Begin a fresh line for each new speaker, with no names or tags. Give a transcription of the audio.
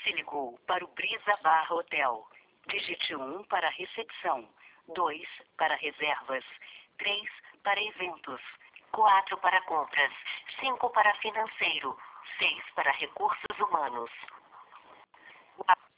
Você ligou para o Brisa Bar Hotel. Digite 1 para recepção, 2 para reservas, 3 para eventos, 4 para compras, 5 para financeiro, 6 para recursos humanos.